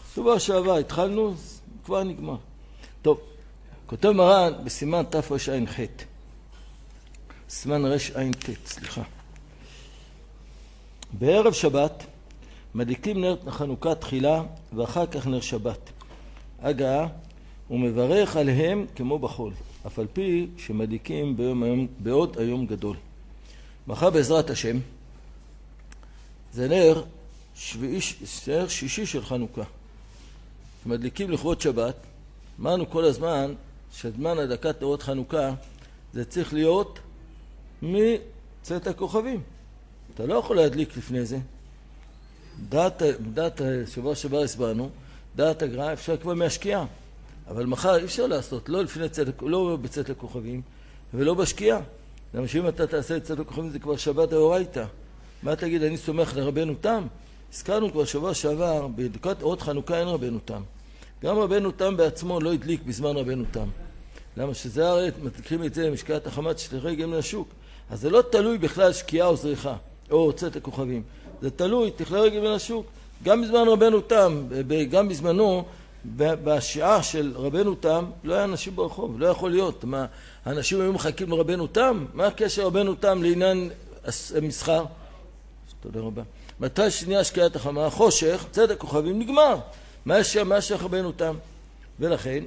שבוע שעבר התחלנו, כבר נגמר. טוב, כותב מרן בסימן תרע"ח, סימן רע"ט, סליחה. בערב שבת מדליקים נר חנוכה תחילה ואחר כך נר שבת. הגעה ומברך עליהם כמו בחול, אף על פי שמדליקים בעוד היום גדול. מחר בעזרת השם זה נר שישי של חנוכה. מדליקים לכבוד שבת. אמרנו כל הזמן שזמן הדלקת נרות חנוכה זה צריך להיות מצאת הכוכבים. אתה לא יכול להדליק לפני זה. דעת שבוע שעבר הסברנו, דעת הגר"א אפשר כבר מהשקיעה. אבל מחר אי אפשר לעשות, לא בצאת הכוכבים ולא בשקיעה. למה שאם אתה תעשה את צאת הכוכבים זה כבר שבת דאורייתא. מה תגיד, אני סומך לרבנו תם? הזכרנו כבר שבוע שעבר, בדלקת נרות חנוכה אין רבנו תם. גם רבנו תם בעצמו לא הדליק בזמן רבנו תם. למה שזה הרי מדליקים את זה משקיעת החמת שליחי גם לשוק. אז זה לא תלוי בכלל שקיעה או זריחה, או צאת הכוכבים. זה תלוי, תכלה רגל בין השוק. גם בזמן רבנו תם, גם בזמנו, בשעה של רבנו תם, לא היה אנשים ברחוב, לא יכול להיות. מה, האנשים היו מחכים לרבנו תם? מה הקשר רבנו תם לעניין המסחר? תודה רבה. מתי שנייה שקיעת החמה? החושך, צאת הכוכבים נגמר. מה שייך רבנו תם? ולכן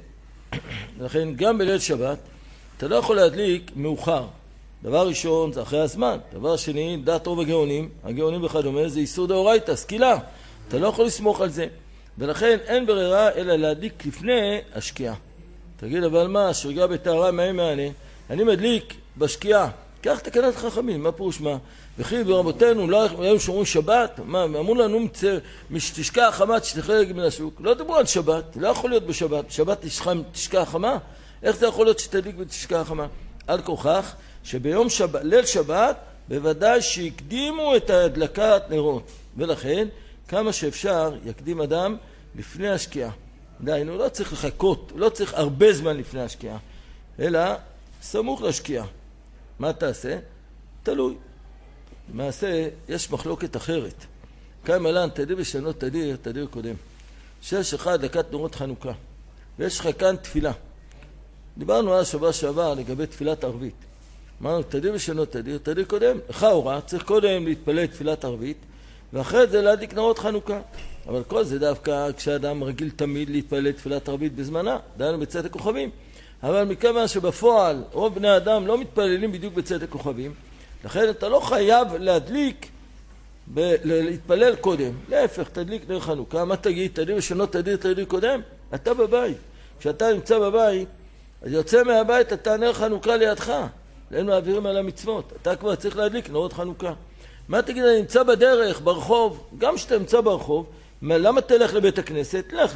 גם בליל שבת, אתה לא יכול להדליק מאוחר. דבר ראשון זה אחרי הזמן. דבר שני, דעת רוב הגאונים וכדומה, זה איסור דאורייתא, סקילה. אתה לא יכול לסמוך על זה. ולכן אין ברירה אלא להדליק לפני השקיעה. תגיד, אבל מה, שרגע בטהרה מהם מענה? אני מדליק בשקיעה. כך תקנת חכמים, מה פירוש מה? וכי ברבותינו לא היו שומרים שבת? מה, אמרו לנו תשקע החמה שתחלה רגל מן השוק. לא דיברו על שבת, לא יכול להיות בשבת. בשבת תשקע החמה? איך זה יכול להיות שתדליק ותשקע החמה? על כוכך שביום ליל שבת בוודאי שהקדימו את הדלקת נרות. ולכן כמה שאפשר יקדים אדם לפני השקיעה. דיינו, לא צריך לחכות, לא צריך הרבה זמן לפני השקיעה, אלא סמוך לשקיעה. מה תעשה? תלוי. למעשה, יש מחלוקת אחרת. כאן מלן, תדיר ושנות תדיר קודם. שיש לך דלקת נרות חנוכה, ויש לך כאן תפילה. דיברנו אז שבוע שעבר לגבי תפילת ערבית. אמרנו, תדיר ושנות תדיר קודם. לך הוראה, צריך קודם להתפלל תפילת ערבית, ואחרי זה להדליק נרות חנוכה. אבל כל זה דווקא כשאדם רגיל תמיד להתפלל תפילת ערבית בזמנה, דיינו בצאת הכוכבים. אבל מכיוון שבפועל רוב בני האדם לא מתפללים בדיוק בצאת הכוכבים, לכן אתה לא חייב להדליק, להתפלל קודם. להפך, תדליק נר חנוכה. מה תגיד? תדיר ושנות תדיר קודם? אתה בבית. כשאתה נמצא בבית, אז יוצא מהבית, אתה נר חנוכה לידך. אין מעבירים על המצוות. אתה כבר צריך להדליק נרות חנוכה. מה תגיד? אני נמצא בדרך, ברחוב. גם כשאתה נמצא ברחוב, למה תלך לבית הכנסת? לך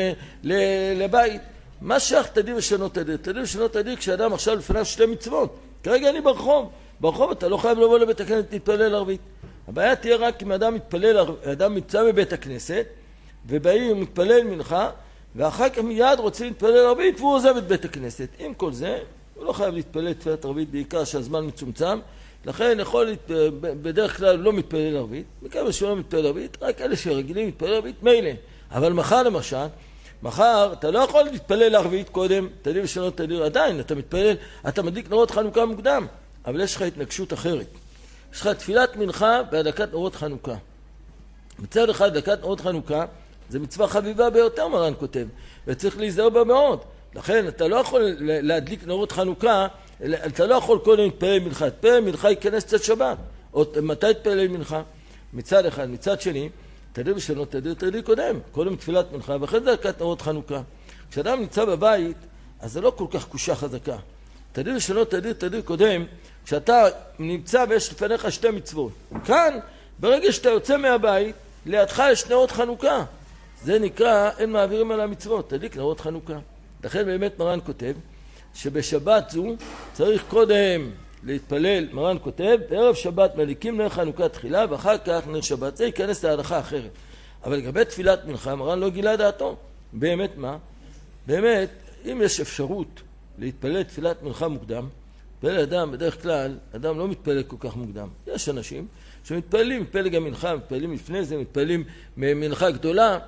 לבית. מה שייך תדיר ושנות תדיר? תדיר ושנות תדיר כשאדם עכשיו לפניו שתי מצוות. כרגע אני ברחוב. ברחוב אתה לא חייב לבוא לבית הכנסת להתפלל ערבית. הבעיה תהיה רק אם אדם נמצא בבית הכנסת, ובאים מתפלל מנחה, ואחר כך מיד רוצה להתפלל ערבית, והוא עוזב את בית הכנסת. עם כל זה, הוא לא חייב להתפלל תפילת ערבית, בעיקר שהזמן מצומצם, לכן בדרך כלל לא מתפלל ערבית, מכיוון שהוא לא מתפלל ערבית, רק אלה שרגילים מתפלל ערבית, מילא. אבל מחר למשל, אתה לא יכול להתפלל ערבית קודם, תדיר ושנות תדיר, עדיין אתה מתפלל, אתה מדליק נרות חנוכה מוקדם, אבל יש לך התנגשות אחרת. יש לך תפילת מנחה בהדלקת נרות חנוכה. מצד אחד, הדלקת נרות חנוכה, זה מצווה חביבה ביותר, מרן כותב, וצריך להיזהר בה מאוד. לכן אתה לא יכול להדליק נרות חנוכה, אתה לא יכול קודם להתפלל מנחה. להתפלל מנחה ייכנס קצת שבת. או מתי להתפלל מנחה? מצד אחד. מצד שני, תדיר ושנות תדיר קודם. קודם תפילת מנחה, ואחרי זה דלקת נרות חנוכה. כשאדם נמצא בבית, אז זה לא כל כך קושה חזקה. תדיר ושנות תדיר קודם, כשאתה נמצא ויש לפניך שתי מצוות. כאן, ברגע שאתה יוצא מהבית, לידך יש נרות חנוכה. זה נקרא, אין מעבירים על המצוות, תדליק נרות חנוכה. לכן באמת מרן כותב, שבשבת זו צריך קודם להתפלל, מרן כותב, בערב שבת מדליקים נר חנוכה תחילה, ואחר כך נר שבת. זה ייכנס להלכה אחרת. אבל לגבי תפילת מנחה, מרן לא גילה דעתו. באמת מה? באמת, אם יש אפשרות להתפלל תפילת מנחה מוקדם, מתפלל אדם, בדרך כלל, אדם לא מתפלל כל כך מוקדם. יש אנשים שמתפללים, מתפלל גם מנחה, מתפללים לפני זה, מתפללים מנחה גדולה,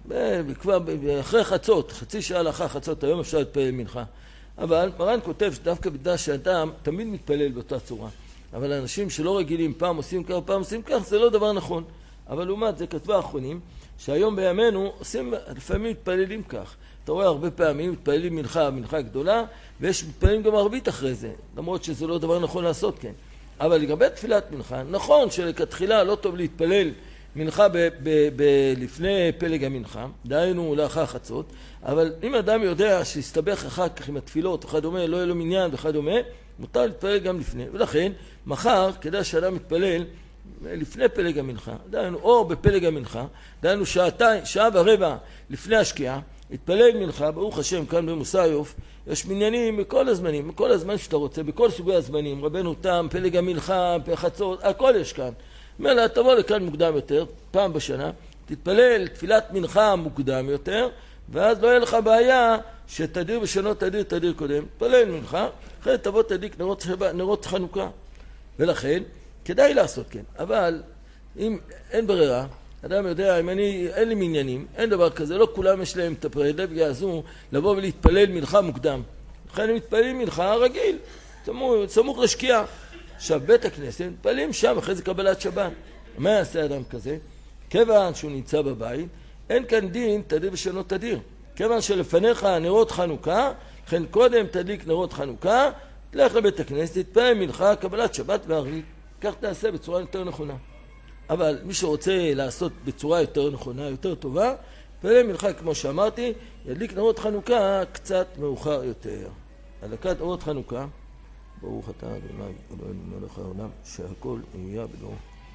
כבר אחרי חצות, חצי שעה לאחר חצות היום אפשר להתפלל מנחה. אבל מרן כותב שדווקא בגלל שאדם תמיד מתפלל באותה צורה. אבל אנשים שלא רגילים, פעם עושים כך, פעם עושים כך, זה לא דבר נכון. אבל לעומת זה כתבה האחרונים, שהיום בימינו עושים, לפעמים מתפללים כך. אתה רואה הרבה פעמים מתפללים מנחה גדולה, ויש מתפללים גם ערבית אחרי זה, למרות שזה לא דבר נכון לעשות כן. אבל לגבי תפילת מנחה, נכון שלכתחילה לא טוב להתפלל מנחה לפני פלג המנחה, דהיינו לאחר חצות, אבל אם אדם יודע שיסתבך אחר כך עם התפילות וכדומה, לא יהיה לו מניין וכדומה, מותר להתפלל גם לפני. ולכן, מחר כדאי שאדם מתפלל לפני פלג המנחה, דהיינו או בפלג המנחה, דהיינו שעה ורבע לפני השקיעה, התפלל מנחה, ברוך השם, כאן במוסאיוף, יש מניינים בכל הזמנים, בכל הזמן שאתה רוצה, בכל סוגי הזמנים, רבנו תם, פלג המנחה, חצות, הכל יש כאן. אומר לה, תבוא לכאן מוקדם יותר, פעם בשנה, תתפלל תפילת מנחה מוקדם יותר, ואז לא יהיה לך בעיה שתדיר בשנות תדיר קודם. תתפלל מנחה, אחרי תבוא תדליק נרות חנוכה. ולכן, כדאי לעשות כן. אבל אם אין ברירה, אדם יודע, אם אין לי מניינים, אין דבר כזה, לא כולם יש להם את הפרידביה הזו לבוא ולהתפלל מנחה מוקדם. לכן הם מתפללים מנחה רגיל, סמוך לשקיעה. עכשיו בית הכנסת, מתפללים שם אחרי זה קבלת שבת. מה יעשה אדם כזה? כיוון שהוא נמצא בבית, אין כאן דין תדיר ושנות תדיר. כיוון שלפניך נרות חנוכה, לכן קודם תדליק נרות חנוכה, תלך לבית הכנסת, תתפלל מנחה, קבלת שבת וערבית. כך תעשה בצורה יותר נכונה. אבל מי שרוצה לעשות בצורה יותר נכונה, יותר טובה, תתפלל מנחה כמו שאמרתי, ידליק נרות חנוכה קצת מאוחר יותר. הדלקת נרות חנוכה, ברוך אתה אדוני אלוהינו מלך העולם שהכל יהיה בדברו.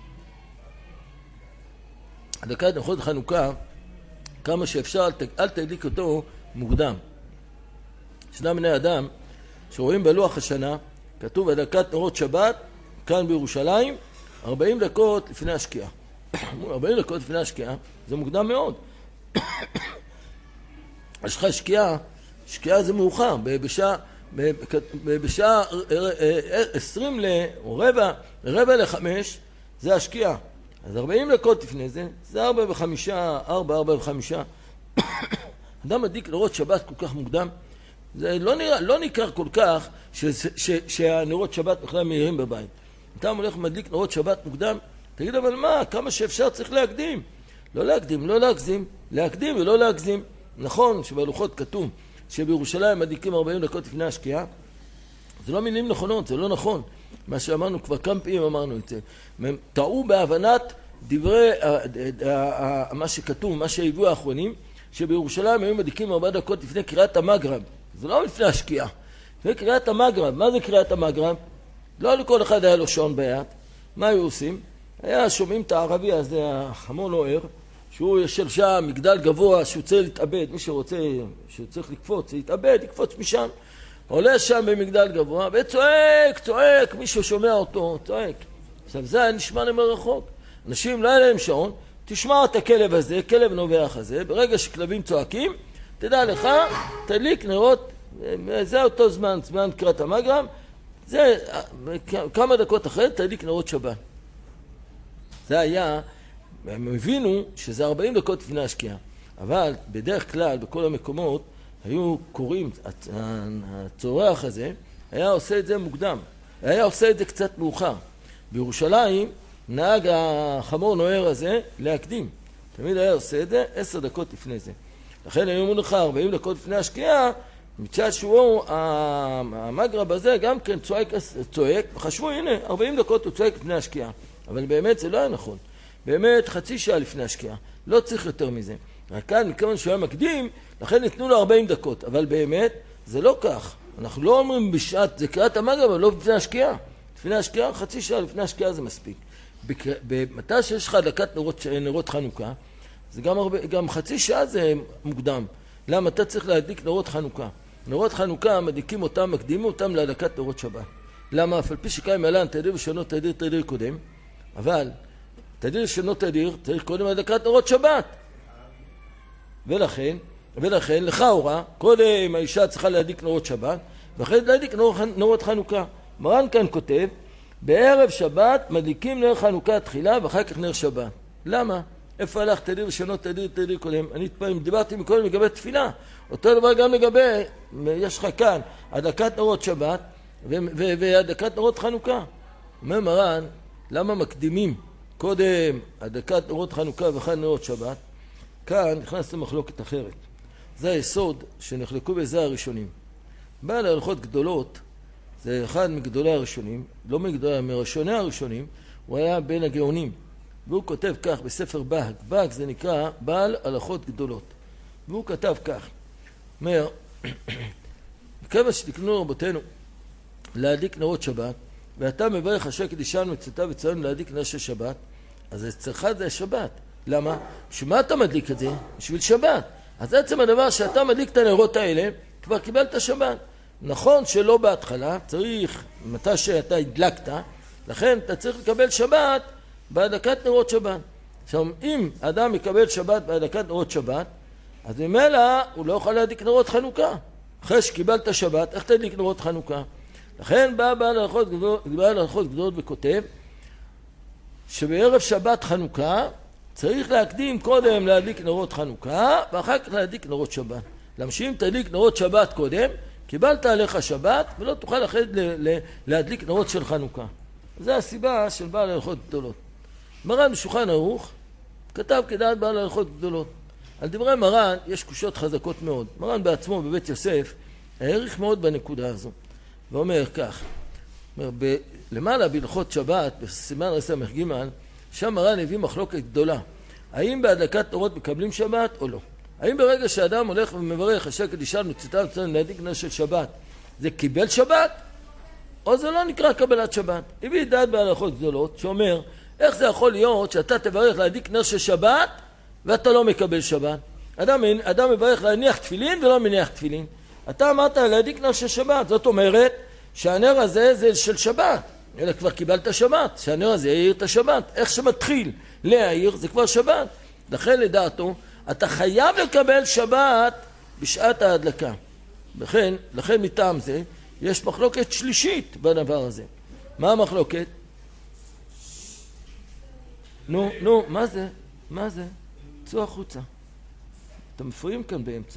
הדלקת נרות חנוכה, כמה שאפשר, אל תדליק אותו מוקדם. ישנם בני אדם שרואים בלוח השנה, כתוב הדלקת נרות שבת, כאן בירושלים, 40 דקות לפני השקיעה. 40 דקות לפני השקיעה, זה מוקדם מאוד. יש לך שקיעה זה מאוחר, בשעה 20 או רבע ל5 זה השקיעה. אז 40 דקות לפני זה, זה 4:05. אדם מדליק נרות שבת כל כך מוקדם, זה לא ניכר כל כך שהנרות שבת בכלל מהירים בבית. אתה הולך מדליק נרות שבת מוקדם, תגיד אבל מה, כמה שאפשר צריך להקדים. לא להקדים, לא להגזים, להקדים ולא להגזים. נכון שבלוחות כתוב שבירושלים מדליקים 40 דקות לפני השקיעה, זה לא מילים נכונות, זה לא נכון. מה שאמרנו כבר כמה פעמים אמרנו את זה. הם טעו בהבנת דברי מה שכתוב, מה שהביאו האחרונים, שבירושלים היו מדליקים 4 דקות לפני קריאת המגרב. זה לא לפני השקיעה. לפני קריאת המגרב. מה זה קריאת המגרב? לא לכל אחד היה לו שעון ביד. מה היו עושים? היה שומעים את הערבי הזה, החמור נוער, שהוא יושב שם, מגדל גבוה, שהוא צריך להתאבד. מי שרוצה, שצריך לקפוץ, להתאבד, יקפוץ משם. עולה שם במגדל גבוה, וצועק, מישהו שומע אותו, צועק. עכשיו זה היה נשמע למרחוק. אנשים לא היה להם שעון, תשמע את הכלב הזה, כלב נובח הזה, ברגע שכלבים צועקים, תדע לך, תדליק נרות, זה אותו זמן קריאת המגרב, זה כמה דקות אחרי תדליק נרות שבת. זה היה, הם הבינו שזה 40 דקות לפני השקיעה, אבל בדרך כלל בכל המקומות היו קוראים, הצורח הזה היה עושה את זה מוקדם, היה עושה את זה קצת מאוחר. בירושלים נהג החמור נוער הזה להקדים, תמיד היה עושה את זה 10 דקות לפני זה. לכן היו אומרים לך 40 דקות לפני השקיעה, מצד שהוא, המגרב הזה גם כן צועק, וחשבו הנה 40 דקות הוא צועק לפני השקיעה, אבל באמת זה לא היה נכון. באמת חצי שעה לפני השקיעה, לא צריך יותר מזה. רק כאן מכיוון שהוא היה מקדים, לכן ניתנו לו 40 דקות, אבל באמת זה לא כך. אנחנו לא אומרים בשעת, זה קריאת המגרב, אבל לא לפני השקיעה. לפני השקיעה, חצי שעה לפני השקיעה זה מספיק. במתי שיש לך הדלקת נרות חנוכה, זה גם חצי שעה זה מוקדם. למה? אתה צריך להדליק נרות חנוכה. נרות חנוכה מדליקים אותם, מקדימים אותם להדלקת נרות שבת. למה? אף על פי שקיים עלן תדיר ושנות תדיר קודם, אבל תדיר ושנות תדיר צריך קודם הדלקת נרות שבת. ולכן לכאורה, קודם האישה צריכה להדליק נרות שבת, ואחרי זה להדליק נרות חנוכה. מרן כאן כותב, בערב שבת מדליקים נר חנוכה תחילה ואחר כך נר שבת. למה? איפה הלך תדיר ראשונות, תדיר קודם? אני דיברתי מקודם לגבי תפילה. אותו דבר גם לגבי, יש לך כאן, הדלקת נרות שבת והדלקת נרות חנוכה. אומר מרן, למה מקדימים קודם הדלקת נרות חנוכה ואחר נרות שבת? כאן נכנס למחלוקת אחרת. זה היסוד שנחלקו בזה הראשונים. בעל ההלכות גדולות, זה אחד מגדולי הראשונים, לא מגדולי, מראשוני הראשונים, הוא היה בין הגאונים. והוא כותב כך בספר בהג. בהג זה נקרא בעל הלכות גדולות. והוא כתב כך. אומר, כיוון שתקנו רבותינו להדליק נרות שבת, ואתה מברך אשר קדישנו מצוותיו וציוונו להדליק נר של שבת, אז אצלך זה שבת. למה? שמה אתה מדליק את זה? בשביל שבת. אז עצם הדבר שאתה מדליק את הנרות האלה, כבר קיבלת שבת. נכון שלא בהתחלה, צריך, מתי שאתה הדלקת, לכן אתה צריך לקבל שבת בהדלקת נרות שבת. עכשיו, אם האדם מקבל שבת בהדלקת נרות שבת, אז ממילא הוא לא יכול להדליק נרות חנוכה. אחרי שקיבלת שבת, איך תדליק נרות חנוכה? לכן בא בעל הלכות גדולות וכותב, שבערב שבת חנוכה, צריך להקדים קודם להדליק נרות חנוכה, ואחר כך להדליק נרות שבת. למה שאם תדליק נרות שבת קודם, קיבלת עליך שבת, ולא תוכל אחרי להדליק נרות של חנוכה. זו הסיבה של בעל הלכות גדולות. מרן בשולחן ערוך כתב כדעת בעל הלכות גדולות. על דברי מרן יש קושיות חזקות מאוד. מרן בעצמו בבית יוסף העריך מאוד בנקודה הזו. ואומר כך, למעלה בהלכות שבת, בסימן רס"ג, שם מרן הביא מחלוקת גדולה. האם בהדלקת נרות מקבלים שבת או לא? האם ברגע שאדם הולך ומברך אשר קדישנו מצוותיו וציוונו להדליק נר של שבת, זה קיבל שבת? או זה לא נקרא קבלת שבת? הביא דעת בהלכות גדולות שאומר, איך זה יכול להיות שאתה תברך להדליק נר של שבת ואתה לא מקבל שבת? אדם מברך להניח תפילין ולא מניח תפילין. אתה אמרת להדליק נר של שבת, זאת אומרת שהנר הזה זה של שבת. אלא כבר קיבלת שבת, שהנר הזה יאיר את השבת. איך שמתחיל להאיר זה כבר שבת. לכן לדעתו, אתה חייב לקבל שבת בשעת ההדלקה. לכן מטעם זה, יש מחלוקת שלישית בדבר הזה. מה המחלוקת? נו, מה זה? מה זה? צאו החוצה. אתם מפריעים כאן באמצע.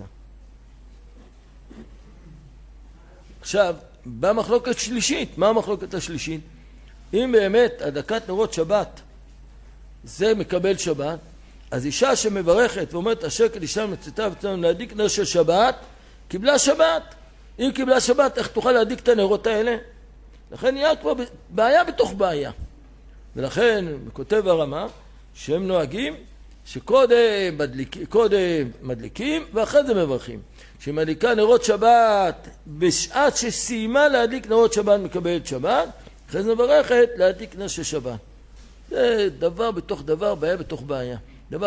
עכשיו, במחלוקת שלישית, מה המחלוקת השלישית? אם באמת הדלקת נרות שבת זה מקבל שבת, אז אישה שמברכת ואומרת אשר קדישנו מצוותיו וציוונו להדליק נר של שבת, קיבלה שבת. אם קיבלה שבת, איך תוכל להדליק את הנרות האלה? לכן נהיה כבר בעיה בתוך בעיה. ולכן כותב הרמה שהם נוהגים שקודם מדליקים ואחרי זה מברכים. שמדליקה נרות שבת בשעת שסיימה להדליק נרות שבת מקבלת שבת, אחרי זה מברכת להדליק נר של שבת. זה דבר בתוך דבר, בעיה בתוך בעיה.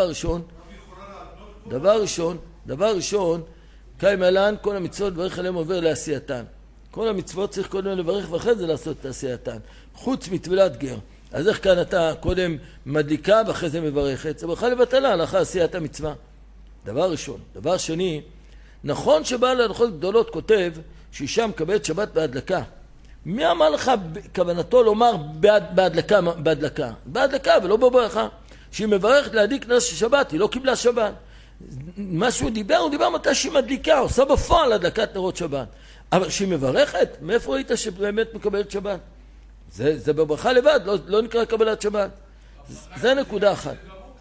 דבר ראשון, קיים עלן, כל המצוות לברך עליהם עובר לעשייתן. כל המצוות צריך קודם לברך ואחרי זה לעשות את עשייתן. חוץ מטבילת גר. אז איך כאן אתה קודם מדליקה ואחרי זה מברכת? זה ברכה לבטלה, לאחר עשיית המצווה. דבר ראשון. דבר שני, נכון שבעל ההלכות גדולות כותב שאישה מקבלת שבת בהדלקה. מי אמר לך כוונתו לומר בהדלקה ולא בברכה? שהיא מברכת להדליק נר של שבת, היא לא קיבלה שבת. מה שהוא דיבר, הוא דיבר מתי שהיא מדליקה, עושה בפועל הדלקת נרות שבת. אבל שהיא מברכת, מאיפה ראית שבאמת מקבלת שבת? זה בברכה לבד, לא נקרא קבלת שבת. זה נקודה אחת.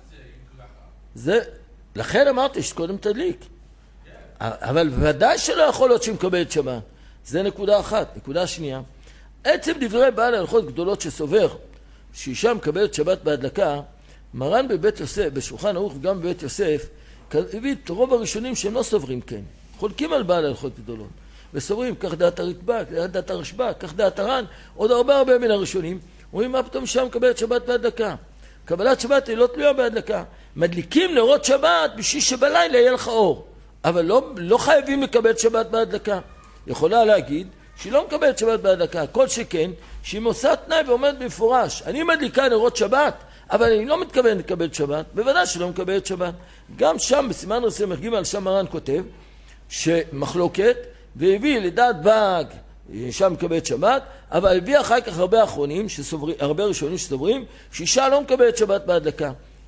לכן אמרתי שקודם תדליק. אבל ודאי שלא יכול להיות שהיא מקבלת שבת. זה נקודה אחת. נקודה שנייה, עצם דברי בעל ההלכות גדולות שסובר שאישה מקבלת שבת בהדלקה, מרן בבית יוסף, בשולחן ערוך וגם בבית יוסף, הביא את רוב הראשונים שהם לא סוברים כן. חולקים על בעל ההלכות גדולות. וסוברים, כך דעת הרדב"ק, כך דעת הרשב"ק, כך דעת הר"ן, עוד הרבה מן הראשונים, אומרים מה פתאום אישה מקבלת שבת בהדלקה. קבלת שבת היא לא תלויה בהדלקה. מדליקים נרות שבת בשביל שבלילה יהיה לך אור. אבל לא חייבים לקבל שבת בהדלקה. יכולה להגיד שהיא לא מקבלת שבת בהדלקה. כל שכן, שהיא עושה תנאי ואומרת במפורש, אני מדליקה נרות שבת, אבל אני לא מתכוון לקבל שבת. בוודאי שלא מקבלת שבת. גם שם, בסימן רס"ג, על שם מרן כותב, שמחלוקת, והביא לדעת בהג, אישה מקבלת שבת, אבל הביא אחר כך הרבה ראשונים שסוברים, שאישה לא מקבלת שבת בהדלקה.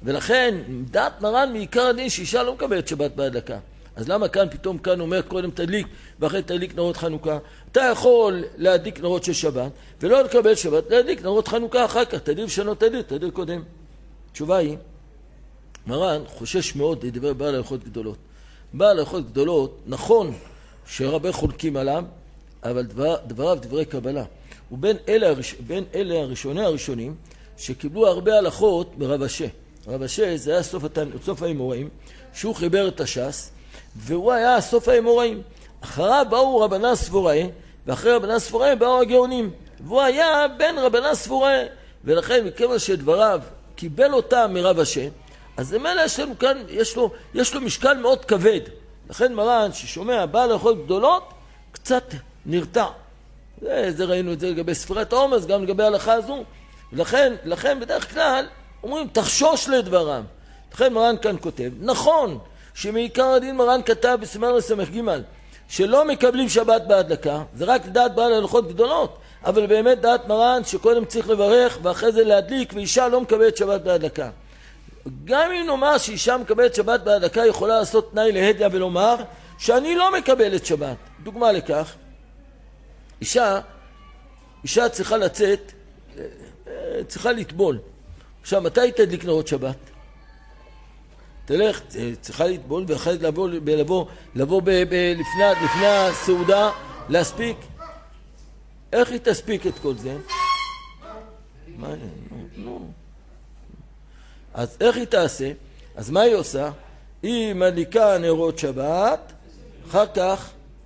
ולכן דעת מרן מעיקר הדין שאישה לא מקבלת שבת בהדלקה. אז למה פתאום כאן אומר קודם תדליק ואחרי תדליק נרות חנוכה? אתה יכול להדליק נרות של שבת ולא לקבל שבת, להדליק נרות חנוכה אחר כך, תדיר ושנות תדיר קודם. התשובה היא, מרן חושש מאוד לדבר בעל הלכות גדולות. בעל הלכות גדולות, נכון שרבה חולקים עליו, אבל דבריו דברי קבלה. ובין אלה הראשונים שקיבלו הרבה הלכות מרב אשי. רב אשי זה היה סוף האמוראים, שהוא חיבר את הש"ס, והוא היה סוף האמוראים. אחריו באו רבנה ספוראי, ואחרי רבנה ספוראי באו הגאונים. והוא היה בין רבנה ספוראי, ולכן מכיוון שדבריו קיבל אותם מרב אשי, אז למעלה יש לנו כאן, יש לו משקל מאוד כבד. לכן מרן ששומע בעל הלכות גדולות, קצת נרתע. זה ראינו את זה לגבי ספירת העומס, גם לגבי ההלכה הזו. לכן בדרך כלל אומרים תחשוש לדברם. לכן מרן כאן כותב, נכון שמעיקר הדין מרן כתב בסימן רס"ג שלא מקבלים שבת בהדלקה, זה רק דעת בעל הלכות גדולות, אבל באמת דעת מרן שקודם צריך לברך ואחרי זה להדליק, ואישה לא מקבלת שבת בהדלקה. גם אם נאמר שאישה מקבלת שבת בהדלקה, יכולה לעשות תנאי להדיה ולומר שאני לא מקבלת שבת. דוגמה לכך, אישה צריכה לצאת, צריכה לטבול. עכשיו, מתי תדליק נרות שבת? תלך, צריכה לטבול ואחרי זה לבוא לפני הסעודה, להספיק. איך היא תספיק את כל זה? אז איך היא תעשה? אז מה היא עושה? היא מדליקה נרות שבת, אחר כך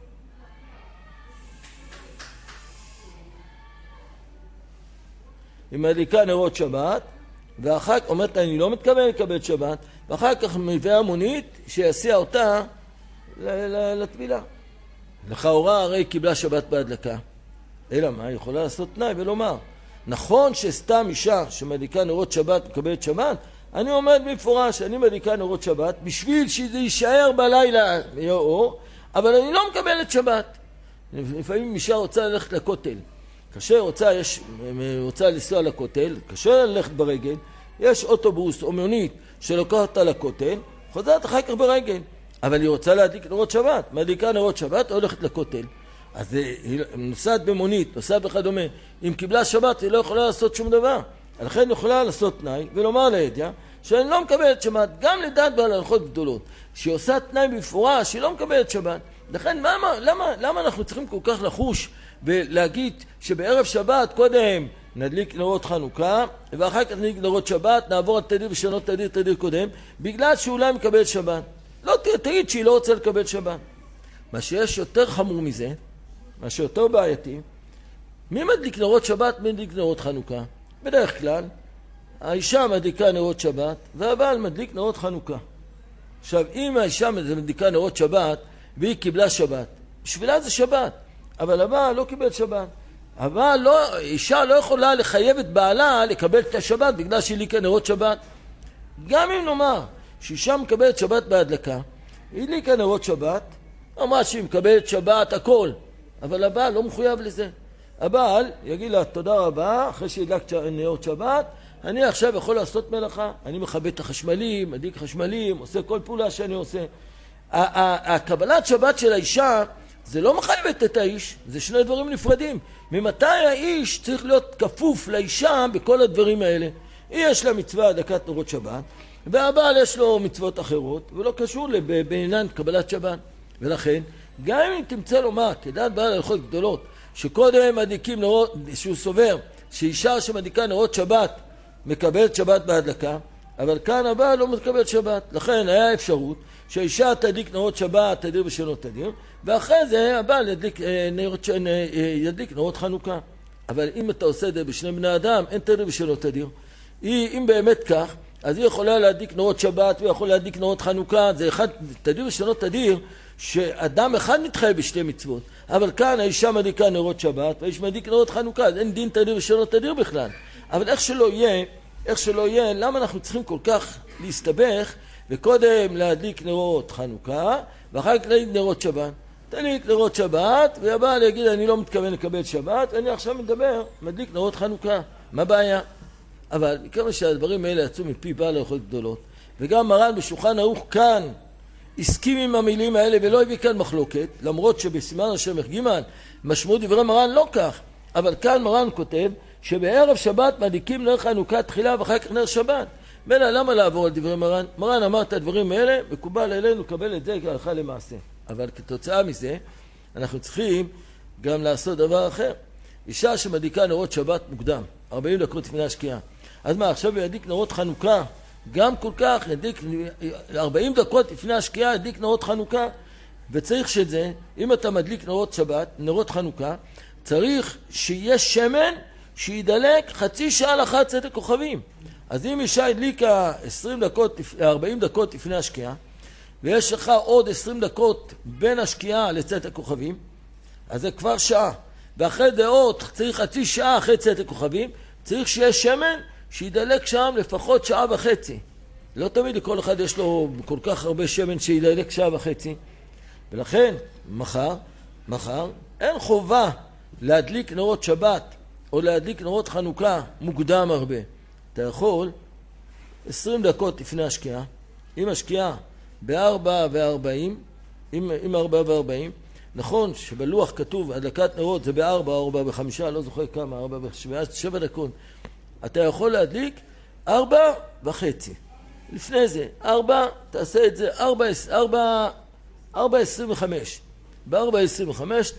היא מדליקה נרות שבת, ואחר כך אומרת אני לא מתכוון לקבל שבת, ואחר כך מביאה מונית שיסיע אותה לטבילה. לכאורה הרי קיבלה שבת בהדלקה. אלא מה? היא יכולה לעשות תנאי ולומר, נכון שסתם אישה שמדליקה נרות שבת מקבלת שבת, אני עומד במפורש, אני מדליקה נרות שבת בשביל שזה יישאר בלילה אור, אבל אני לא מקבלת שבת. לפעמים אישה רוצה ללכת לכותל. כאשר רוצה לנסוע לכותל, קשה ללכת ברגל, יש אוטובוס או מונית שלוקחת אותה לכותל, חוזרת אחר כך ברגל. אבל היא רוצה להדליק נרות שבת, מדליקה נרות שבת, הולכת לכותל. אז היא נוסעת במונית, נוסעת וכדומה. אם קיבלה שבת, היא לא יכולה לעשות שום דבר. לכן היא יכולה לעשות תנאי ולומר להדיה שאני לא מקבלת שבת, גם לדעת בעל הלכות גדולות, שהיא עושה תנאי במפורש, שהיא לא מקבלת שבת. לכן למה אנחנו צריכים כל כך לחוש ולהגיד שבערב שבת קודם נדליק נרות חנוכה, ואחר כך נדליק נרות שבת, נעבור על תדיר ושנות תדיר קודם, בגלל שאולי מקבל שבת. לא תגיד שהיא לא רוצה לקבל שבת. מה שיש יותר חמור מזה, מה שיותר בעייתי, מי מדליק נרות שבת, מי מדליק נרות חנוכה? בדרך כלל, האישה מדליקה נרות שבת, והבעל מדליק נרות חנוכה. עכשיו, אם האישה מדליקה נרות שבת, והיא קיבלה שבת, בשבילה זה שבת, אבל הבעל לא קיבל שבת. אישה לא יכולה לחייב את בעלה לקבל את השבת בגלל שהיא הדליקה נרות שבת. גם אם נאמר שאישה מקבלת שבת בהדלקה, היא הדליקה נרות שבת, אמרה שהיא מקבלת שבת הכל, אבל הבעל לא מחויב לזה. הבעל יגיד לה תודה רבה, אחרי שהדלקת נרות שבת, אני עכשיו יכול לעשות מלאכה, אני מכבה את החשמלים, מדליק חשמלים, עושה כל פעולה שאני עושה. הקבלת שבת של האישה זה לא מחייבת את האיש, זה שני דברים נפרדים. ממתי האיש צריך להיות כפוף לאישה בכל הדברים האלה? יש לה מצווה הדלקת נרות שבת, והבעל יש לו מצוות אחרות, ולא קשור בעניין קבלת שבת. ולכן, גם אם תמצא לומר, כדעת בעל הלכות גדולות, שקודם מדליקים נרות, שהוא סובר, שאישה שמדליקה נרות שבת, מקבלת שבת בהדלקה, אבל כאן הבעל לא מקבל שבת. לכן היה אפשרות שהאישה תדליק נרות שבת, תדיר ושנות תדיר, ואחרי זה הבעל ידליק נרות חנוכה. אבל אם אתה עושה את זה בשני בני אדם, אין תדיר ושנות תדיר. אם באמת כך, אז היא יכולה להדליק נרות שבת, והיא יכולה להדליק נרות חנוכה, זה אחד, תדיר ושנות תדיר, שאדם אחד מתחייב בשתי מצוות. אבל כאן האישה מדליקה נרות שבת, והאיש מדליק נרות חנוכה, אז אין דין תדיר ושנות תדיר בכלל. אבל איך שלא יהיה, למה אנחנו צריכים כל כך להסתבך, וקודם להדליק נרות חנוכה, ואחר כך להדליק נרות שבת. תדליק נרות שבת, והבעל יגיד, אני לא מתכוון לקבל שבת, ואני עכשיו מדליק נרות חנוכה. מה הבעיה? אבל כמה שהדברים האלה יצאו מפי בעל הלכות גדולות, וגם מרן בשולחן ערוך כאן הסכים עם המילים האלה ולא הביא כאן מחלוקת, למרות שבסימן השמח ג' משמעות דברי מרן לא כך, אבל כאן מרן כותב שבערב שבת מדליקים נר חנוכה תחילה ואחר כך נר שבת. מילא למה לעבור על דברי מרן? מרן אמר את הדברים האלה, מקובל עלינו לקבל את זה כהלכה למעשה. אבל כתוצאה מזה אנחנו צריכים גם לעשות דבר אחר. אישה שמדליקה נרות שבת מוקדם, 40 דקות לפני השקיעה, אז מה, עכשיו ידליק נרות חנוכה גם כל כך, ידליק 40 דקות לפני השקיעה ידליק נרות חנוכה? וצריך שזה, אם אתה מדליק נרות שבת, נרות חנוכה, צריך שיהיה שמן שידלק חצי שעה לאחר צאת הכוכבים. אז אם אישה הדליקה 40 דקות לפני השקיעה, ויש לך עוד 20 דקות בין השקיעה לצאת הכוכבים, אז זה כבר שעה. ואחרי זה עוד צריך חצי שעה אחרי צאת הכוכבים, צריך שיהיה שמן שידלק שם לפחות שעה וחצי. לא תמיד לכל אחד יש לו כל כך הרבה שמן שידלק שעה וחצי. ולכן מחר אין חובה להדליק נרות שבת או להדליק נרות חנוכה מוקדם הרבה. אתה יכול 20 דקות לפני השקיעה, אם השקיעה ב-4:40, עם 4:40, נכון שבלוח כתוב הדלקת נרות זה ב-4 או 4:05, לא זוכר כמה, 7 דקות. אתה יכול להדליק 4:30. לפני זה, 4, תעשה את זה 4:25. ב-4:25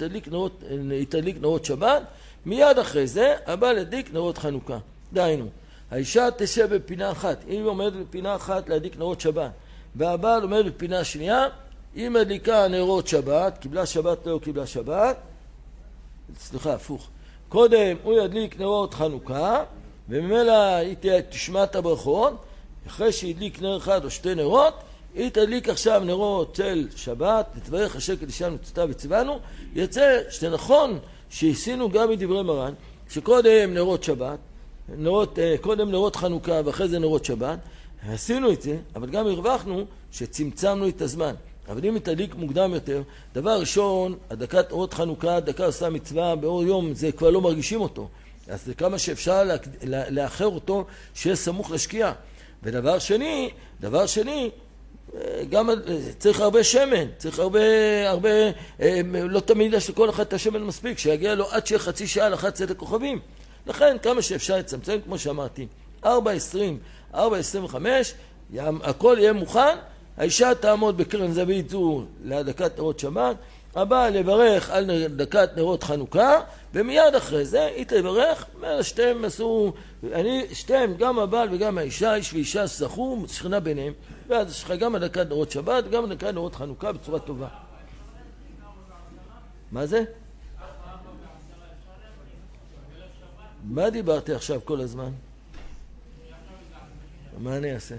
תדליק נרות שבת, מיד אחרי זה הבעל ידליק נרות חנוכה. דהיינו, האישה תשב בפינה אחת, אם היא עומדת בפינה אחת להדליק נרות שבת, והבעל עומד בפינה שנייה, היא מדליקה נרות שבת, קיבלה שבת לא קיבלה שבת, סליחה, הפוך. קודם הוא ידליק נרות חנוכה, וממילא היא תשמע את הברכות, אחרי שהדליק נר אחד או 2 נרות, היא תדליק עכשיו נרות של שבת, נתברך השם קדישנו תצטה וציוונו, יצא שנכון שהסינו גם מדברי מרן, שקודם נרות שבת, קודם נרות חנוכה ואחרי זה נרות שבת, עשינו את זה, אבל גם הרווחנו שצמצמנו את הזמן. אבל אם תדליק מוקדם יותר, דבר ראשון, הדלקת נרות חנוכה, דקה עושה מצווה, באור יום זה כבר לא מרגישים אותו. אז זה כמה שאפשר לאחר אותו שיהיה סמוך לשקיעה. ודבר שני, גם צריך הרבה שמן, צריך הרבה, לא תמיד יש לכל אחד את השמן מספיק, שיגיע לו עד שיהיה חצי שעה לאחר צאת הכוכבים. לכן כמה שאפשר לצמצם, כמו שאמרתי, 4:20, 4:25, הכל יהיה מוכן, האישה תעמוד בקרן זווית זו להדלקת נרות שבת, הבא לברך על דקת נרות חנוכה, ומיד אחרי זה היא תברך, שתיהם עשו, שתיהם, גם הבעל וגם האישה, איש ואישה זכו, שכנה ביניהם, ואז יש לך גם הדלקת נרות שבת, גם הדלקת נרות חנוכה בצורה טובה. מה זה? מה דיברתי עכשיו כל הזמן? מה אני אעשה?